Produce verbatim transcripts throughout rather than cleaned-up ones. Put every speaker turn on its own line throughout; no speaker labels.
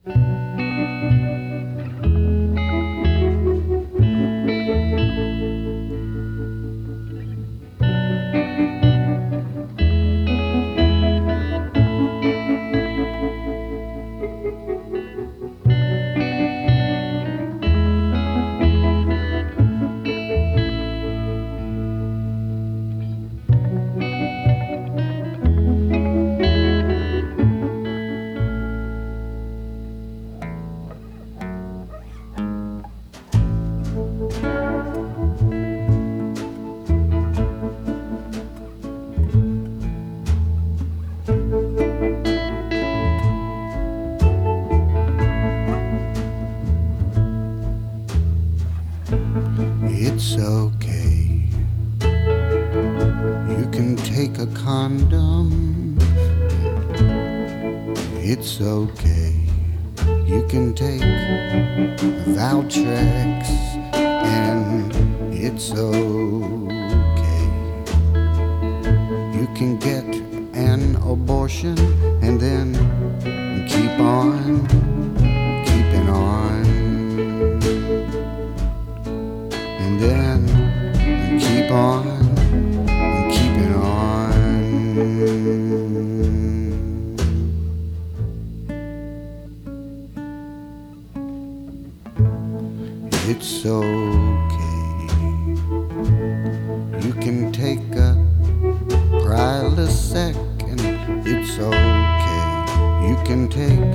It's okay. You can take a condom. It's okay. You can take Valtrex, and it's okay. You can get an abortion and then keep on keeping on. And then keep on keeping on. It's okay. You can take a Prilosec, and it's okay. You can take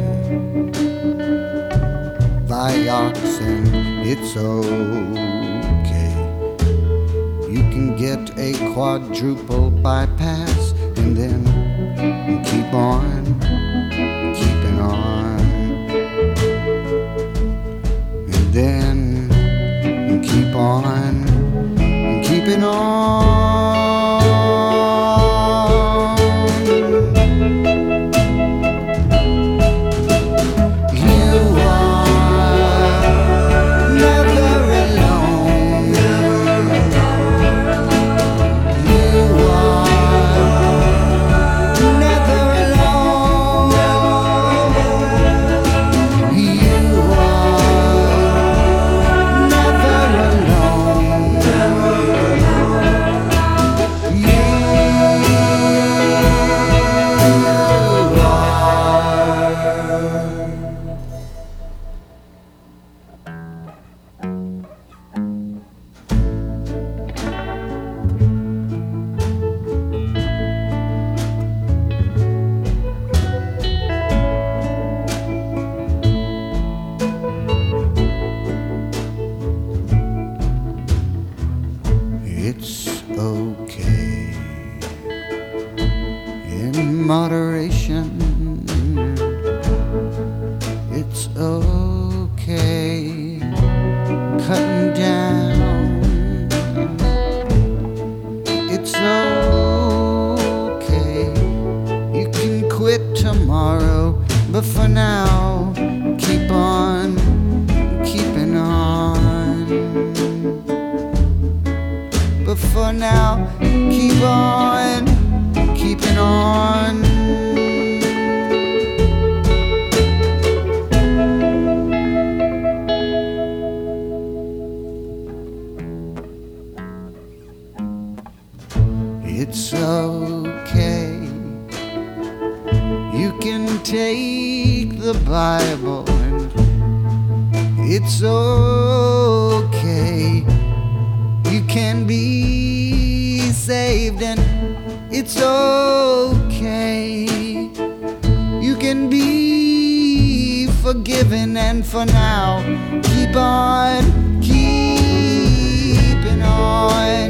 Vioxin, it's okay. You can get a quadruple bypass and then keep on keeping on. And then keep on keeping on. It's okay in moderation. It's okay cutting down. It's okay. You can quit tomorrow, but for now, keep on keeping on. But for now, keep on keeping on. It's okay. You can take the Bible, and it's okay. You can be saved, and it's okay. You can be forgiven, and for now, keep on keeping on.